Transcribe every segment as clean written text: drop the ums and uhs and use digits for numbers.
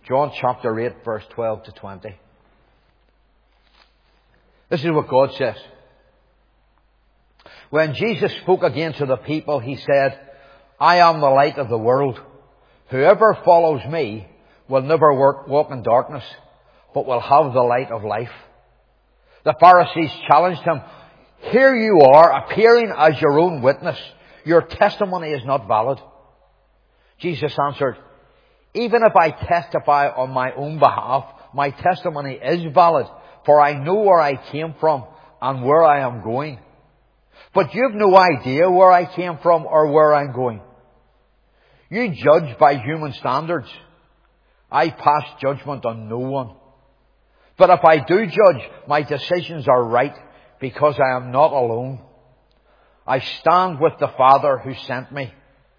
John chapter 8, verse 12 to 20. This is what God says. When Jesus spoke again to the people, he said, I am the light of the world. Whoever follows me will never walk in darkness, but will have the light of life. The Pharisees challenged him, here you are, appearing as your own witness. Your testimony is not valid. Jesus answered, even if I testify on my own behalf, my testimony is valid, for I know where I came from and where I am going. But you've no idea where I came from or where I'm going. You judge by human standards. I pass judgment on no one. But if I do judge, my decisions are right because I am not alone. I stand with the Father who sent me.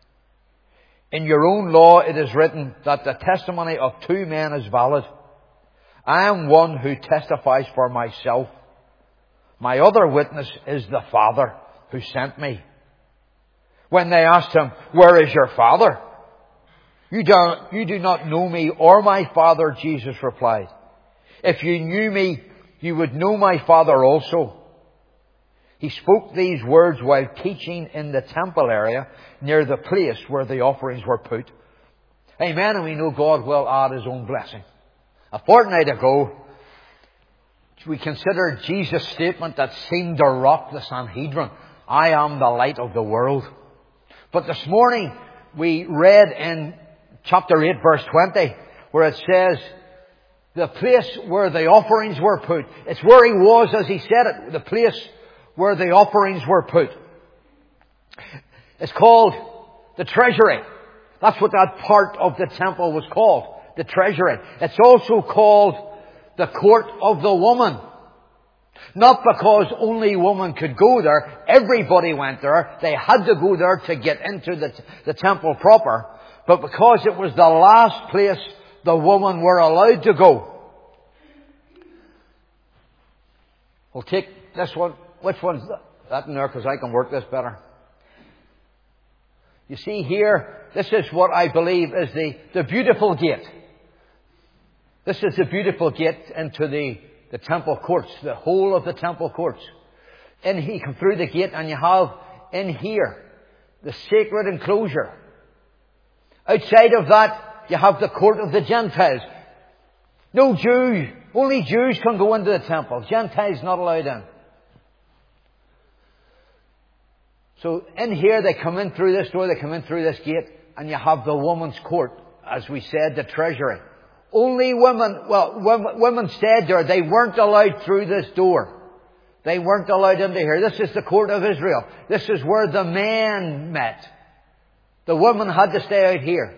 In your own law it is written that the testimony of two men is valid. I am one who testifies for myself. My other witness is the Father who sent me. When they asked him, where is your Father? You do not know me or my Father, Jesus replied. If you knew me, you would know my Father also. He spoke these words while teaching in the temple area near the place where the offerings were put. Amen. And we know God will add His own blessing. A fortnight ago, we considered Jesus' statement that seemed to rock the Sanhedrin. I am the light of the world. But this morning, we read in chapter 8, verse 20, where it says, the place where the offerings were put. It's where He was as He said it. The place where the offerings were put. It's called the treasury. That's what that part of the temple was called. The treasury. It's also called the court of the woman. Not because only women could go there. Everybody went there. They had to go there to get into the temple proper. But because it was the last place the women were allowed to go. We'll take this one. Which one's that in there? Because I can work this better. You see here, this is what I believe is the beautiful gate. This is the beautiful gate into the temple courts, the whole of the temple courts. And you come through the gate and you have in here the sacred enclosure. Outside of that, you have the court of the Gentiles. No Jew, only Jews can go into the temple. Gentiles not allowed in. So in here, they come in through this door, they come in through this gate, and you have the woman's court, as we said, the treasury. Only women stayed there. They weren't allowed through this door. They weren't allowed into here. This is the court of Israel. This is where the men met. The women had to stay out here.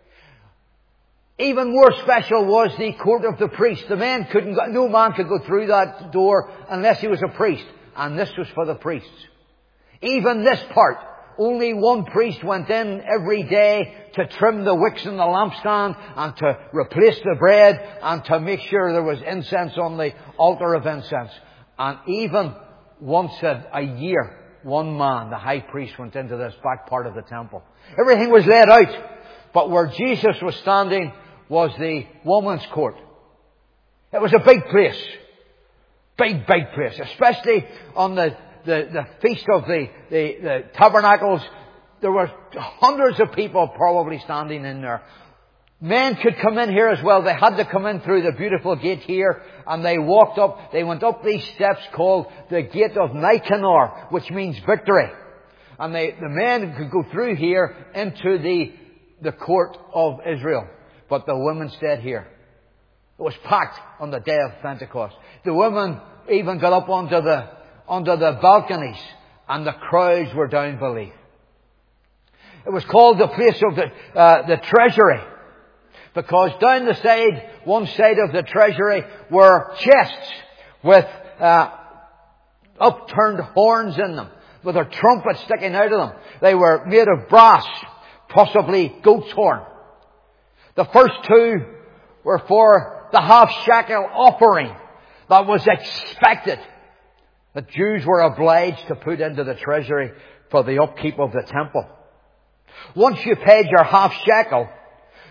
Even more special was the court of the priest. No man could go through that door unless he was a priest. And this was for the priests. Even this part, only one priest went in every day to trim the wicks in the lampstand and to replace the bread and to make sure there was incense on the altar of incense. And even once a year, one man, the high priest, went into this back part of the temple. Everything was laid out. But where Jesus was standing was the woman's court. It was a big place. Big place. Especially on the feast of the tabernacles. There were hundreds of people probably standing in there. Men could come in here as well. They had to come in through the beautiful gate here, and they went up these steps called the gate of Nicanor, which means victory. And the men could go through here into the court of Israel. But the women stayed here. It was packed on the day of Pentecost. The women even got up onto the balconies, and the crowds were down below. It was called the place of the treasury, because down the side, one side of the treasury, were chests with upturned horns in them, with their trumpets sticking out of them. They were made of brass, possibly goat's horn. The first two were for the half-shekel offering that was expected, that Jews were obliged to put into the treasury for the upkeep of the temple. Once you paid your half shekel,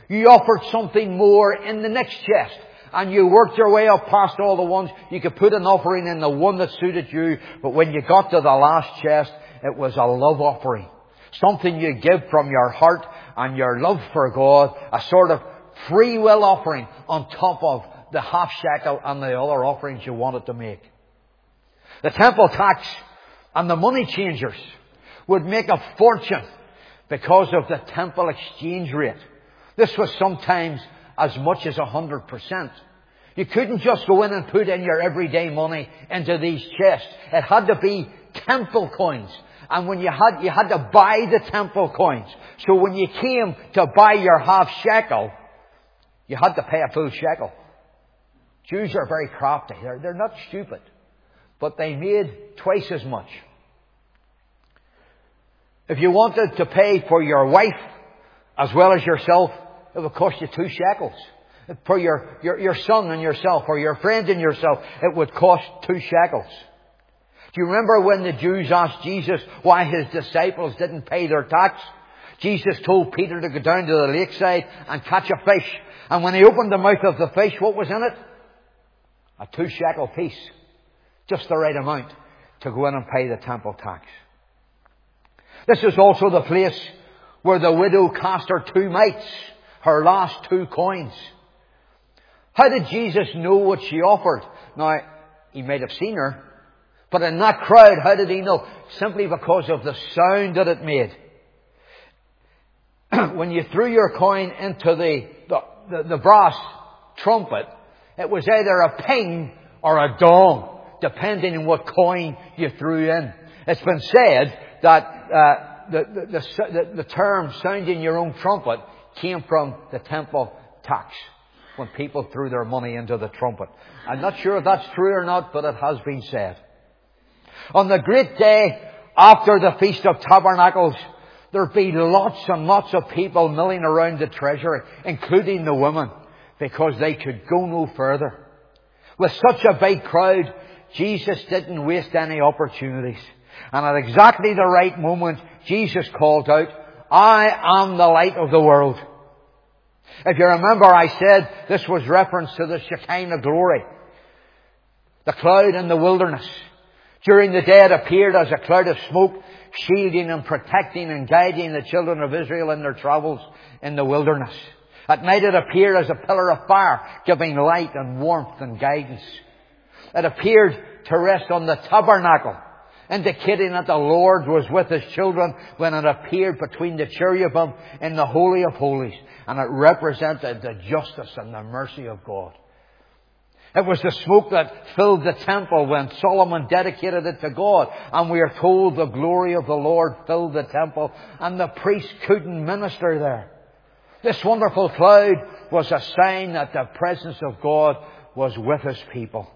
You offered something more in the next chest. And you worked your way up past all the ones. You could put an offering in the one that suited you. But when you got to the last chest, it was a love offering. Something you give from your heart and your love for God. A sort of free will offering on top of the half shekel and the other offerings you wanted to make. The temple tax and the money changers would make a fortune because of the temple exchange rate. This was sometimes as much as 100%. You couldn't just go in and put in your everyday money into these chests. It had to be temple coins. And when you had to buy the temple coins. So when you came to buy your half shekel, you had to pay a full shekel. Jews are very crafty. They're not stupid. But they made twice as much. If you wanted to pay for your wife as well as yourself, it would cost you 2 shekels. For your son and yourself, or your friend and yourself, it would cost 2 shekels. Do you remember when the Jews asked Jesus why his disciples didn't pay their tax? Jesus told Peter to go down to the lakeside and catch a fish. And when he opened the mouth of the fish, what was in it? A 2 shekel piece. Just the right amount to go in and pay the temple tax. This is also the place where the widow cast her 2 mites, her last 2 coins. How did Jesus know what she offered? Now, he might have seen her, but in that crowd, how did he know? Simply because of the sound that it made. When you threw your coin into the brass trumpet, it was either a ping or a dong, depending on what coin you threw in. It's been said that the term sounding your own trumpet came from the temple tax, when people threw their money into the trumpet. I'm not sure if that's true or not, but it has been said. On the great day after the Feast of Tabernacles, there'd be lots and lots of people milling around the treasury, including the women, because they could go no further. With such a big crowd, Jesus didn't waste any opportunities. And at exactly the right moment, Jesus called out, "I am the light of the world." If you remember, I said this was reference to the Shekinah glory, the cloud in the wilderness. During the day it appeared as a cloud of smoke, shielding and protecting and guiding the children of Israel in their travels in the wilderness. At night it appeared as a pillar of fire, giving light and warmth and guidance. It appeared to rest on the tabernacle, indicating that the Lord was with His children when it appeared between the cherubim in the Holy of Holies. And it represented the justice and the mercy of God. It was the smoke that filled the temple when Solomon dedicated it to God. And we are told the glory of the Lord filled the temple and the priests couldn't minister there. This wonderful cloud was a sign that the presence of God was with His people.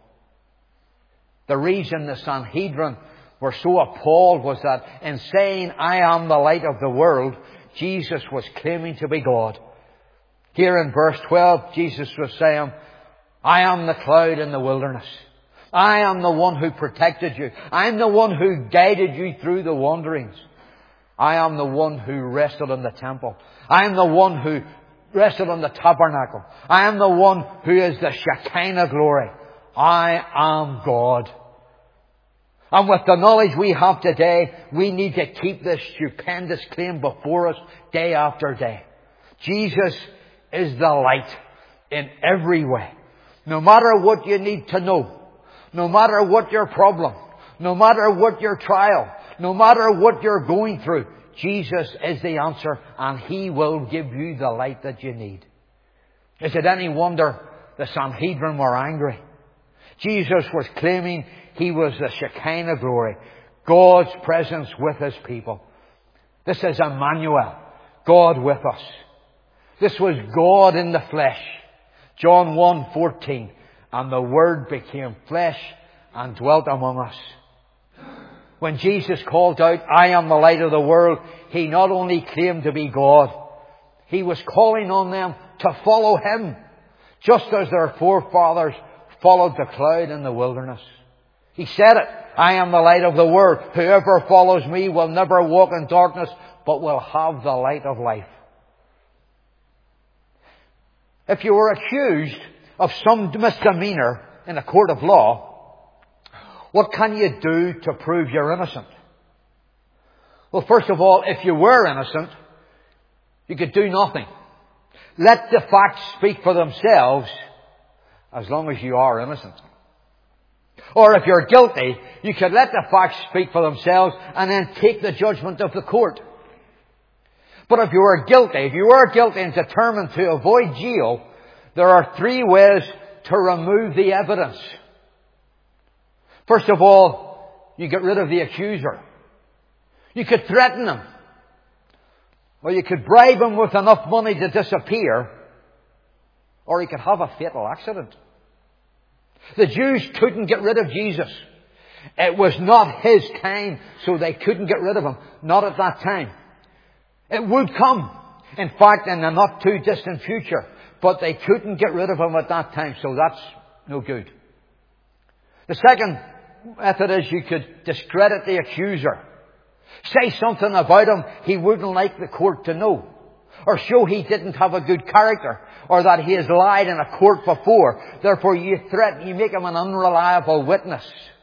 The reason the Sanhedrin were so appalled was that in saying, "I am the light of the world," Jesus was claiming to be God. Here in verse 12, Jesus was saying, "I am the cloud in the wilderness. I am the one who protected you. I am the one who guided you through the wanderings. I am the one who rested in the temple. I am the one who rested on the tabernacle. I am the one who is the Shekinah glory. I am God." And with the knowledge we have today, we need to keep this stupendous claim before us day after day. Jesus is the light in every way. No matter what you need to know, no matter what your problem, no matter what your trial, no matter what you're going through, Jesus is the answer and He will give you the light that you need. Is it any wonder the Sanhedrin were angry? Jesus was claiming He was the Shekinah glory, God's presence with His people. This is Emmanuel, God with us. This was God in the flesh. John 1:14, "And the Word became flesh and dwelt among us." When Jesus called out, "I am the light of the world," He not only claimed to be God, He was calling on them to follow Him, just as their forefathers followed the cloud in the wilderness. He said it, "I am the light of the world. Whoever follows me will never walk in darkness, but will have the light of life." If you were accused of some misdemeanor in a court of law, what can you do to prove you're innocent? Well, first of all, if you were innocent, you could do nothing. Let the facts speak for themselves as long as you are innocent. Or if you're guilty, you could let the facts speak for themselves and then take the judgment of the court. But if you were guilty and determined to avoid jail, there are 3 ways to remove the evidence. First of all, you get rid of the accuser. You could threaten him. Or you could bribe him with enough money to disappear. Or he could have a fatal accident. The Jews couldn't get rid of Jesus. It was not His time, so they couldn't get rid of Him. Not at that time. It would come, in fact, in the not too distant future. But they couldn't get rid of Him at that time, so that's no good. The second method is you could discredit the accuser. Say something about him he wouldn't like the court to know. Or show he didn't have a good character. Or that he has lied in a court before. Therefore you make him an unreliable witness.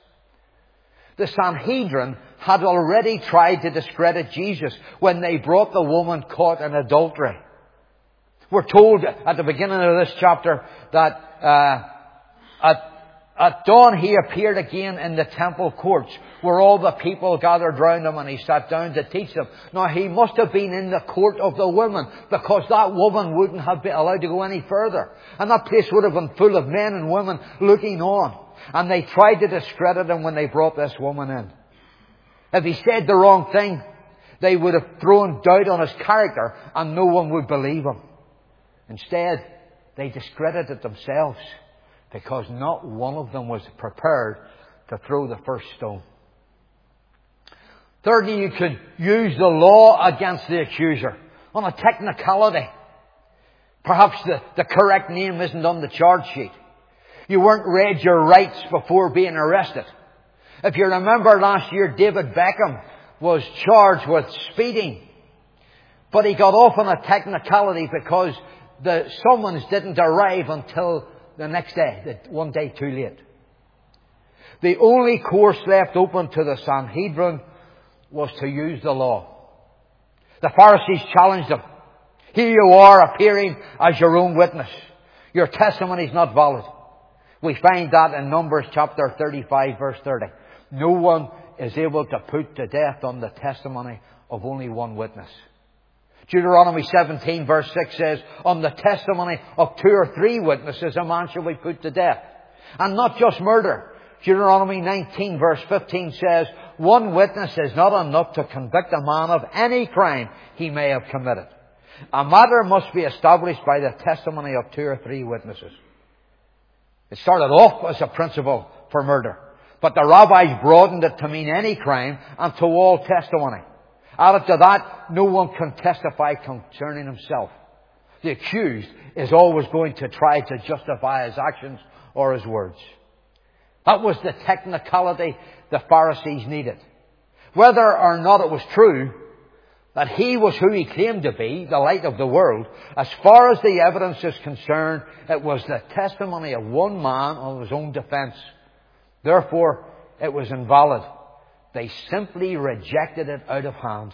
The Sanhedrin had already tried to discredit Jesus when they brought the woman caught in adultery. We're told at the beginning of this chapter that at dawn he appeared again in the temple courts where all the people gathered round him and he sat down to teach them. Now he must have been in the court of the women because that woman wouldn't have been allowed to go any further. And that place would have been full of men and women looking on. And they tried to discredit him when they brought this woman in. If he said the wrong thing, they would have thrown doubt on his character and no one would believe him. Instead, they discredited themselves because not one of them was prepared to throw the first stone. Thirdly, you could use the law against the accuser on a technicality. Perhaps the correct name isn't on the charge sheet. You weren't read your rights before being arrested. If you remember last year, David Beckham was charged with speeding. But he got off on a technicality because the summons didn't arrive until the next day, one day too late. The only course left open to the Sanhedrin was to use the law. The Pharisees challenged him. Here you are appearing as your own witness. Your testimony is not valid. We find that in Numbers chapter 35 verse 30. No one is able to put to death on the testimony of only one witness. Deuteronomy 17 verse 6 says, on the testimony of 2 or 3 witnesses a man shall be put to death. And not just murder. Deuteronomy 19 verse 15 says, one witness is not enough to convict a man of any crime he may have committed. A matter must be established by the testimony of 2 or 3 witnesses. It started off as a principle for murder. But the rabbis broadened it to mean any crime and to all testimony. Added to that, no one can testify concerning himself. The accused is always going to try to justify his actions or his words. That was the technicality the Pharisees needed. Whether or not it was true that he was who he claimed to be, the light of the world, as far as the evidence is concerned, it was the testimony of one man on his own defense. Therefore, it was invalid. They simply rejected it out of hand.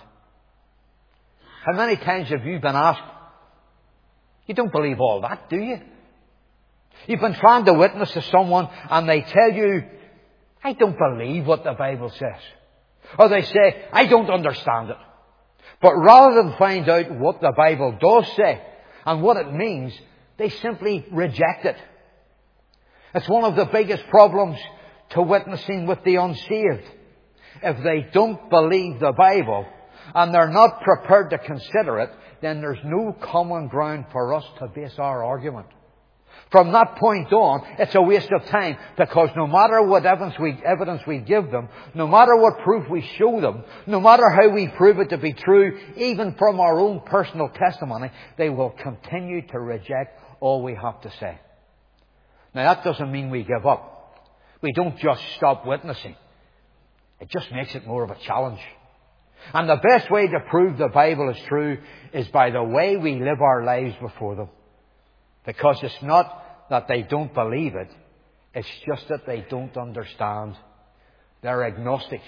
How many times have you been asked, you don't believe all that, do you? You've been trying to witness to someone and they tell you, I don't believe what the Bible says. Or they say, I don't understand it. But rather than find out what the Bible does say and what it means, they simply reject it. It's one of the biggest problems to witnessing with the unsaved. If they don't believe the Bible and they're not prepared to consider it, then there's no common ground for us to base our argument. From that point on, it's a waste of time because no matter what evidence we give them, no matter what proof we show them, no matter how we prove it to be true, even from our own personal testimony, they will continue to reject all we have to say. Now that doesn't mean we give up. We don't just stop witnessing. It just makes it more of a challenge. And the best way to prove the Bible is true is by the way we live our lives before them. Because it's not that they don't believe it. It's just that they don't understand. They're agnostics.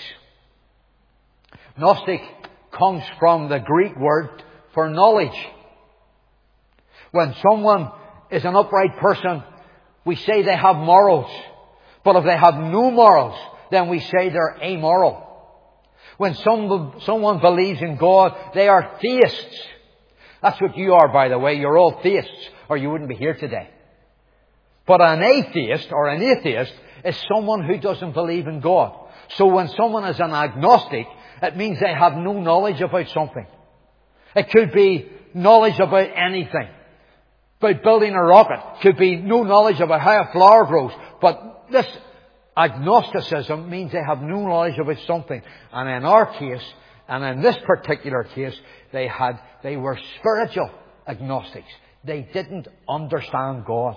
Gnostic comes from the Greek word for knowledge. When someone is an upright person, we say they have morals. But if they have no morals, then we say they're amoral. When someone believes in God, they are theists. That's what you are, by the way. You're all theists, or you wouldn't be here today. But an atheist or an atheist is someone who doesn't believe in God. So when someone is an agnostic, it means they have no knowledge about something. It could be knowledge about anything. About building a rocket. It could be no knowledge about how a flower grows. But this agnosticism means they have no knowledge about something. And in our case, and in this particular case, they were spiritual agnostics. They didn't understand God.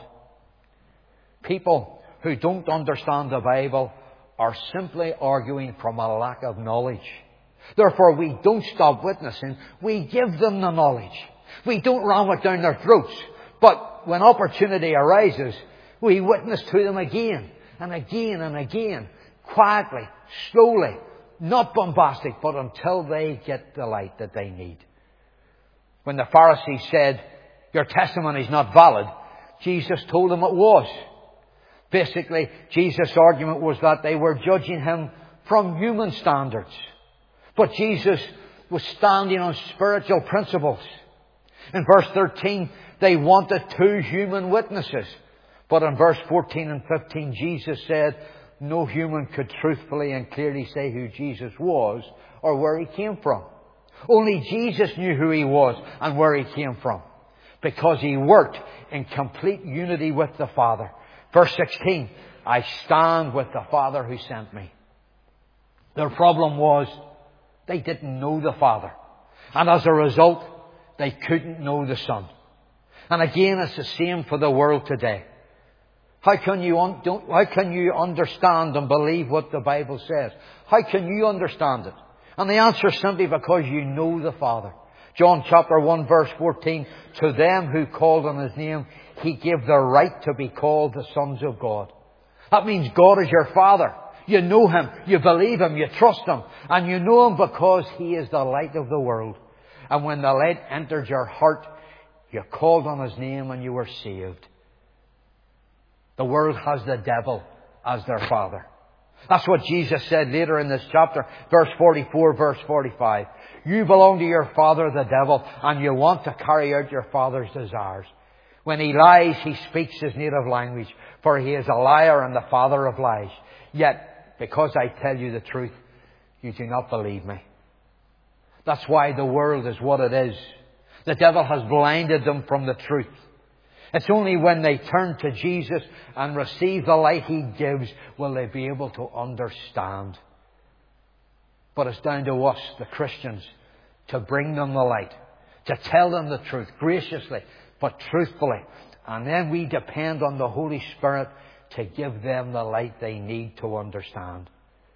People who don't understand the Bible are simply arguing from a lack of knowledge. Therefore, we don't stop witnessing. We give them the knowledge. We don't ram it down their throats. But when opportunity arises, we witness to them again and again and again, quietly, slowly, not bombastic, but until they get the light that they need. When the Pharisees said, "Your testimony is not valid," Jesus told them it was. Basically, Jesus' argument was that they were judging him from human standards. But Jesus was standing on spiritual principles. In verse 13, they wanted 2 human witnesses. But in verse 14 and 15, Jesus said no human could truthfully and clearly say who Jesus was or where he came from. Only Jesus knew who he was and where he came from, because he worked in complete unity with the Father. Verse 16, I stand with the Father who sent me. Their problem was they didn't know the Father. And as a result, they couldn't know the Son. And again, it's the same for the world today. How can you understand and believe what the Bible says? How can you understand it? And the answer is simply because you know the Father. John chapter 1 verse 14, to them who called on his name, he gave the right to be called the sons of God. That means God is your Father. You know him, you believe him, you trust him, and you know him because he is the light of the world. And when the light entered your heart, you called on his name and you were saved. The world has the devil as their father. That's what Jesus said later in this chapter, verse 44, verse 45. You belong to your father, the devil, and you want to carry out your father's desires. When he lies, he speaks his native language, for he is a liar and the father of lies. Yet, because I tell you the truth, you do not believe me. That's why the world is what it is. The devil has blinded them from the truth. It's only when they turn to Jesus and receive the light he gives will they be able to understand. But it's down to us, the Christians, to bring them the light, to tell them the truth graciously, but truthfully. And then we depend on the Holy Spirit to give them the light they need to understand.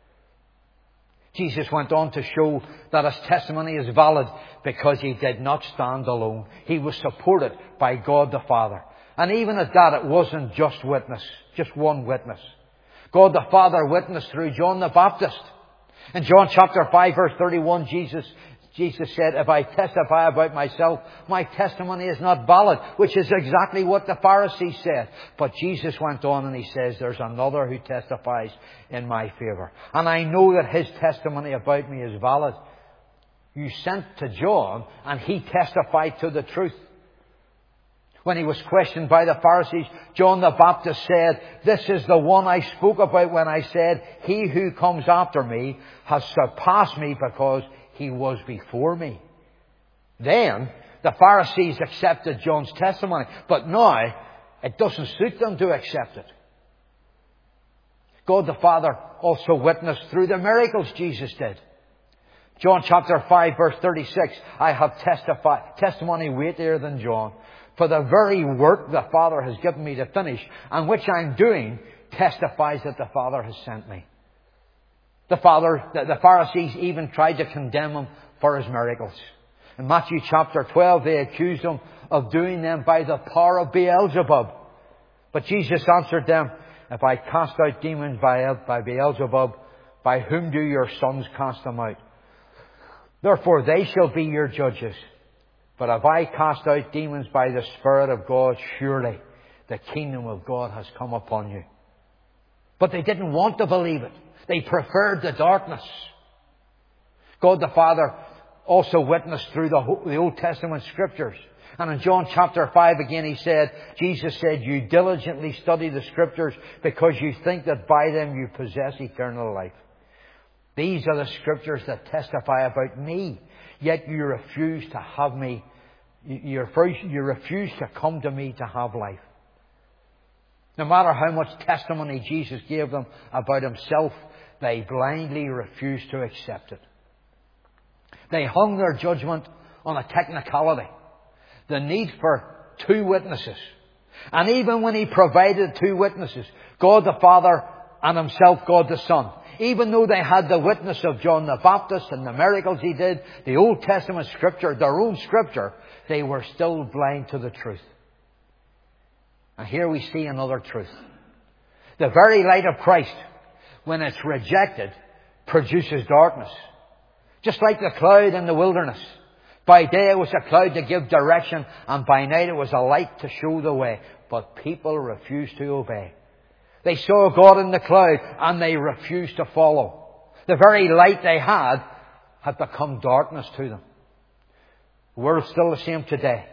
Jesus went on to show that his testimony is valid because he did not stand alone. He was supported by God the Father. And even at that, it wasn't just one witness. God the Father witnessed through John the Baptist. In John chapter 5 verse 31, Jesus said, if I testify about myself, my testimony is not valid, which is exactly what the Pharisees said. But Jesus went on and he says, there's another who testifies in my favor. And I know that his testimony about me is valid. You sent to John and he testified to the truth. When he was questioned by the Pharisees, John the Baptist said, this is the one I spoke about when I said, he who comes after me has surpassed me because he was before me. Then the Pharisees accepted John's testimony, but now it doesn't suit them to accept it. God the Father also witnessed through the miracles Jesus did. John chapter 5 verse 36, I have testimony weightier than John. For the very work the Father has given me to finish, and which I'm doing, testifies that the Father has sent me. The Pharisees even tried to condemn him for his miracles. In Matthew chapter 12, they accused him of doing them by the power of Beelzebub. But Jesus answered them, if I cast out demons by Beelzebub, by whom do your sons cast them out? Therefore they shall be your judges. But if I cast out demons by the Spirit of God, surely the kingdom of God has come upon you. But they didn't want to believe it. They preferred the darkness. God the Father also witnessed through the Old Testament Scriptures. And in John chapter 5 again Jesus said, you diligently study the Scriptures because you think that by them you possess eternal life. These are the Scriptures that testify about me, yet you refuse to have me. You refuse to come to me to have life. No matter how much testimony Jesus gave them about Himself, they blindly refused to accept it. They hung their judgment on a technicality, the need for 2 witnesses. And even when He provided 2 witnesses, God the Father and Himself, God the Son, even though they had the witness of John the Baptist and the miracles he did, the Old Testament Scripture, their own Scripture, they were still blind to the truth. And here we see another truth. The very light of Christ, when it's rejected, produces darkness. Just like the cloud in the wilderness. By day it was a cloud to give direction, and by night it was a light to show the way. But people refused to obey. They saw God in the cloud, and they refused to follow. The very light they had become darkness to them. The world's still the same today.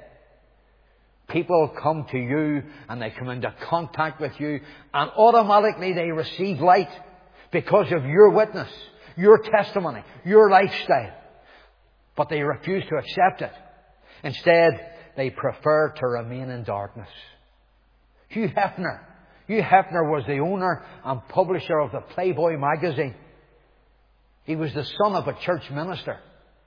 People come to you and they come into contact with you, and automatically they receive light because of your witness, your testimony, your lifestyle. But they refuse to accept it. Instead, they prefer to remain in darkness. Hugh Hefner was the owner and publisher of the Playboy magazine. He was the son of a church minister.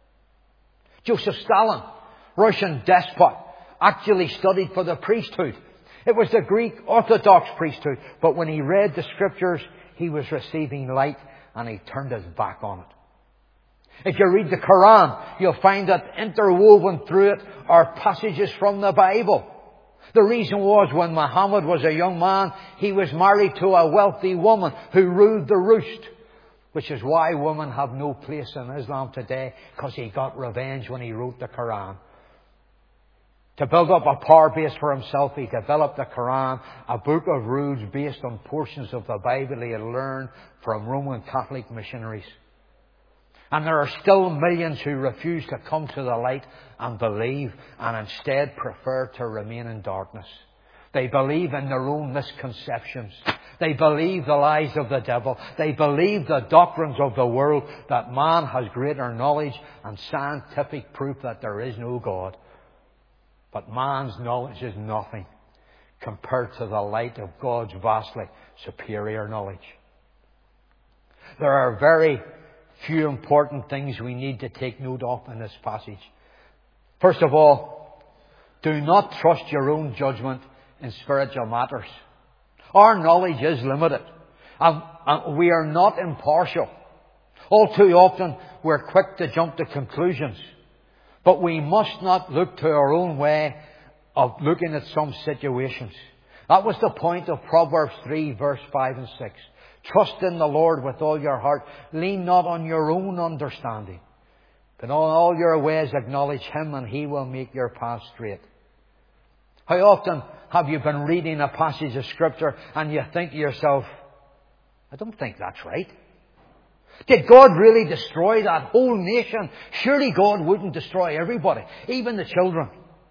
Joseph Stalin, Russian despot, actually studied for the priesthood. It was the Greek Orthodox priesthood. But when he read the Scriptures, he was receiving light and he turned his back on it. If you read the Quran, you'll find that interwoven through it are passages from the Bible. The reason was when Muhammad was a young man, he was married to a wealthy woman who ruled the roost. Which is why women have no place in Islam today, because he got revenge when he wrote the Quran. To build up a power base for himself, he developed the Quran, a book of rules based on portions of the Bible he had learned from Roman Catholic missionaries. And there are still millions who refuse to come to the light and believe, and instead prefer to remain in darkness. They believe in their own misconceptions. They believe the lies of the devil. They believe the doctrines of the world, that man has greater knowledge and scientific proof that there is no God. But man's knowledge is nothing compared to the light of God's vastly superior knowledge. There are very few important things we need to take note of in this passage. First of all, do not trust your own judgment in spiritual matters. Our knowledge is limited, and we are not impartial. All too often, we're quick to jump to conclusions. But we must not look to our own way of looking at some situations. That was the point of Proverbs 3, verse 5 and 6. Trust in the Lord with all your heart. Lean not on your own understanding. But in all your ways acknowledge Him, and He will make your path straight. How often have you been reading a passage of Scripture and you think to yourself, I don't think that's right. Did God really destroy that whole nation? Surely God wouldn't destroy everybody, even the children.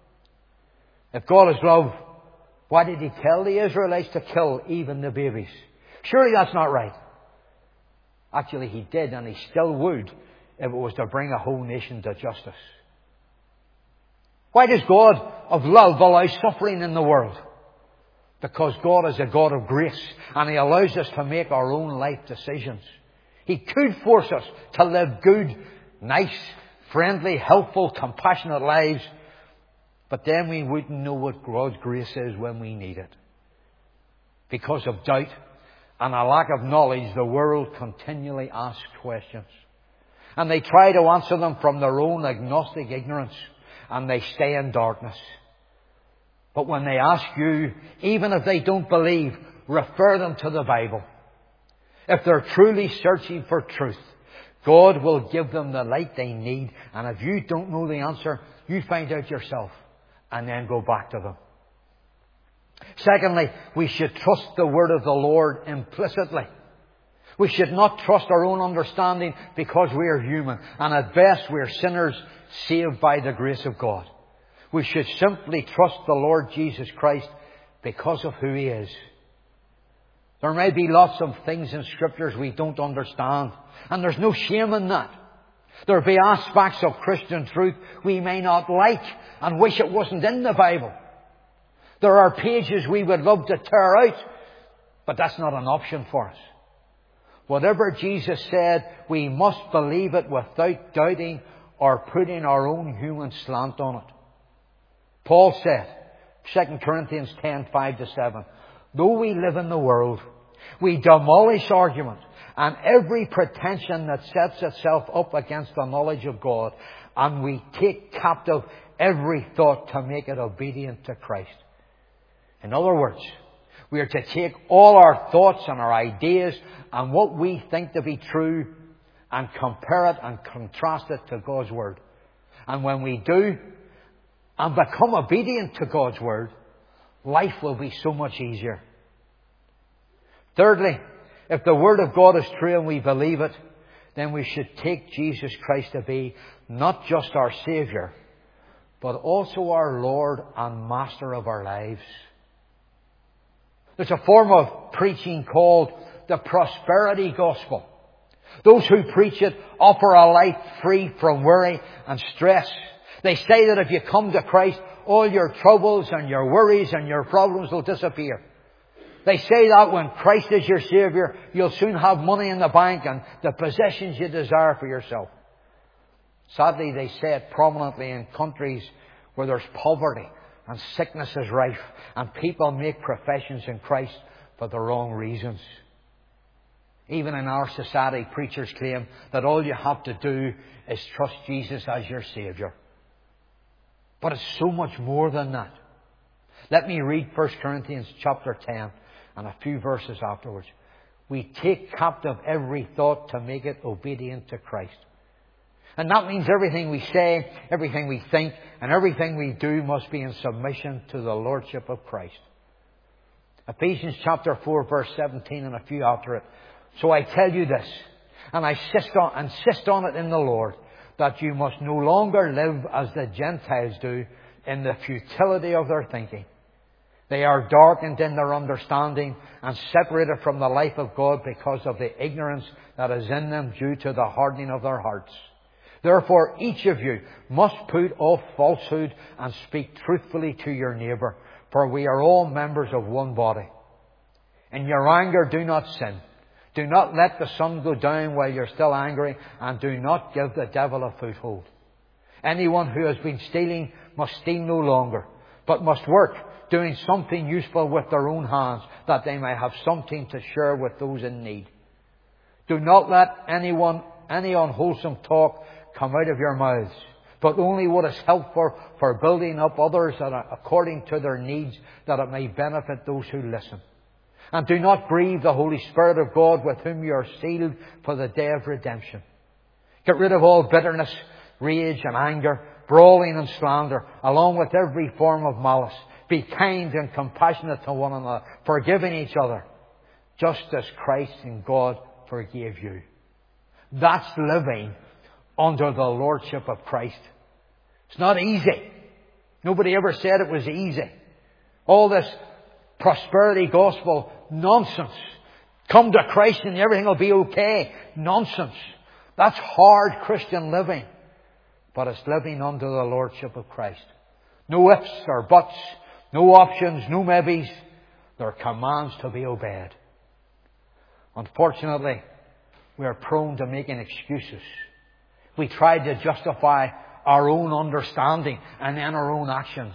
If God is love, why did He tell the Israelites to kill even the babies? Surely that's not right. Actually, He did, and He still would if it was to bring a whole nation to justice. Why does God of love allow suffering in the world? Because God is a God of grace, and He allows us to make our own life decisions. He could force us to live good, nice, friendly, helpful, compassionate lives, but then we wouldn't know what God's grace is when we need it. Because of doubt and a lack of knowledge, the world continually asks questions. And they try to answer them from their own agnostic ignorance, and they stay in darkness. But when they ask you, even if they don't believe, refer them to the Bible. If they're truly searching for truth, God will give them the light they need. And if you don't know the answer, you find out yourself and then go back to them. Secondly, we should trust the word of the Lord implicitly. We should not trust our own understanding because we are human. And at best, we are sinners saved by the grace of God. We should simply trust the Lord Jesus Christ because of who He is. There may be lots of things in Scriptures we don't understand. And there's no shame in that. There will be aspects of Christian truth we may not like and wish it wasn't in the Bible. There are pages we would love to tear out, but that's not an option for us. Whatever Jesus said, we must believe it without doubting or putting our own human slant on it. Paul said, 2 Corinthians 10:5-7, though we live in the world, we demolish argument and every pretension that sets itself up against the knowledge of God, and we take captive every thought to make it obedient to Christ. In other words, we are to take all our thoughts and our ideas and what we think to be true and compare it and contrast it to God's Word. And when we do and become obedient to God's Word, life will be so much easier. Thirdly, if the Word of God is true and we believe it, then we should take Jesus Christ to be not just our Saviour, but also our Lord and Master of our lives. There's a form of preaching called the prosperity gospel. Those who preach it offer a life free from worry and stress. They say that if you come to Christ, all your troubles and your worries and your problems will disappear. They say that when Christ is your Saviour, you'll soon have money in the bank and the possessions you desire for yourself. Sadly, they say it prominently in countries where there's poverty and sickness is rife, and people make professions in Christ for the wrong reasons. Even in our society, preachers claim that all you have to do is trust Jesus as your Saviour. But it's so much more than that. Let me read 1 Corinthians chapter 10 and a few verses afterwards. We take captive every thought to make it obedient to Christ. And that means everything we say, everything we think, and everything we do must be in submission to the Lordship of Christ. Ephesians chapter 4 verse 17 and a few after it. So I tell you this, and I insist on it in the Lord, that you must no longer live as the Gentiles do in the futility of their thinking. They are darkened in their understanding and separated from the life of God because of the ignorance that is in them due to the hardening of their hearts. Therefore, each of you must put off falsehood and speak truthfully to your neighbour, for we are all members of one body. In your anger, do not sin. Do not let the sun go down while you're still angry, and do not give the devil a foothold. Anyone who has been stealing must steal no longer, but must work, doing something useful with their own hands, that they may have something to share with those in need. Do not let any unwholesome talk come out of your mouths, but only what is helpful for building up others according to their needs, that it may benefit those who listen. And do not grieve the Holy Spirit of God, with whom you are sealed for the day of redemption. Get rid of all bitterness, rage and anger, brawling and slander, along with every form of malice. Be kind and compassionate to one another, forgiving each other, just as Christ and God forgave you. That's living under the Lordship of Christ. It's not easy. Nobody ever said it was easy. All this prosperity gospel nonsense. Come to Christ and everything will be okay. Nonsense. That's hard Christian living. But it's living under the Lordship of Christ. No ifs or buts. No options. No maybes. There are commands to be obeyed. Unfortunately, we are prone to making excuses. We try to justify our own understanding and then our own actions.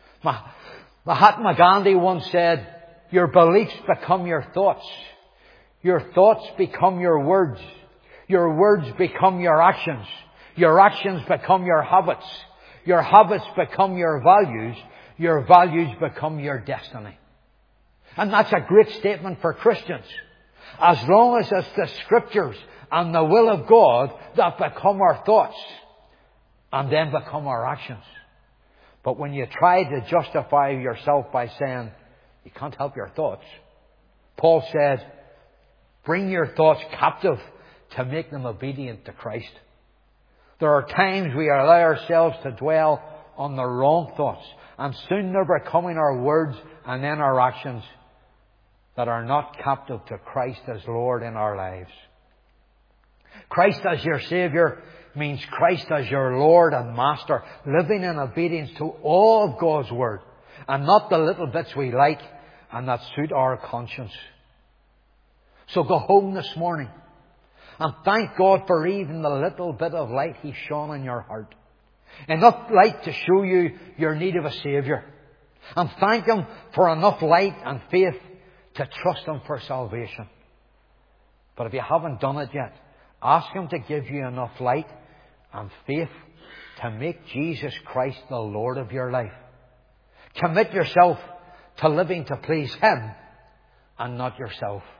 Mahatma Gandhi once said, your beliefs become your thoughts. Your thoughts become your words. Your words become your actions. Your actions become your habits. Your habits become your values. your values become your destiny. And that's a great statement for Christians. As long as it's the Scriptures and the will of God that become our thoughts and then become our actions. But when you try to justify yourself by saying, you can't help your thoughts, Paul said, bring your thoughts captive to make them obedient to Christ. There are times we allow ourselves to dwell on the wrong thoughts, and soon they're becoming our words and then our actions that are not captive to Christ as Lord in our lives. Christ as your Saviour means Christ as your Lord and Master, living in obedience to all of God's Word, and not the little bits we like and that suit our conscience. So go home this morning and thank God for even the little bit of light He's shone in your heart. Enough light to show you your need of a Saviour. And thank Him for enough light and faith to trust Him for salvation. But if you haven't done it yet, ask Him to give you enough light and faith to make Jesus Christ the Lord of your life. Commit yourself to living to please Him and not yourself.